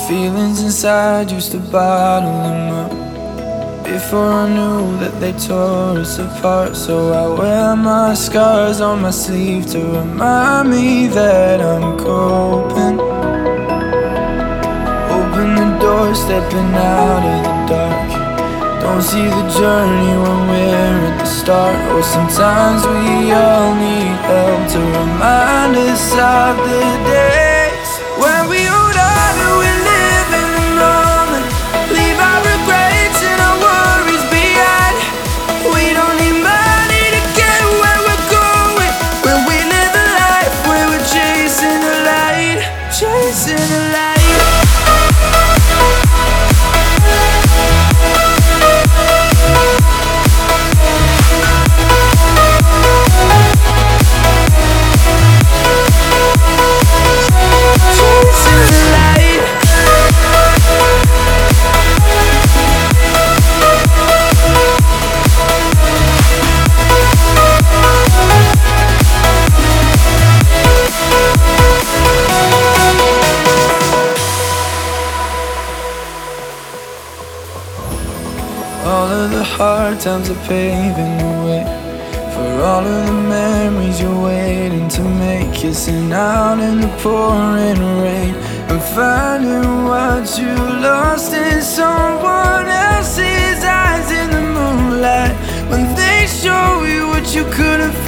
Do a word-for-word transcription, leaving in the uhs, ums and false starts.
Feelings inside used to bottle them up before I knew that they tore us apart. So I wear my scars on my sleeve to remind me that I'm coping. Open the door, stepping out of the dark. Don't see the journey when we're at the start. Oh, sometimes we all need help to remind us of the days when we hold on and we live in the moment. Leave our regrets and our worries behind. We don't need money to get where we're going. When we live a life where we're chasing the light, chasing the light. All of the hard times are paving the way for all of the memories you're waiting to make. Kissing out in the pouring rain and finding what you lost in someone else's eyes in the moonlight, when they show you what you couldn't find.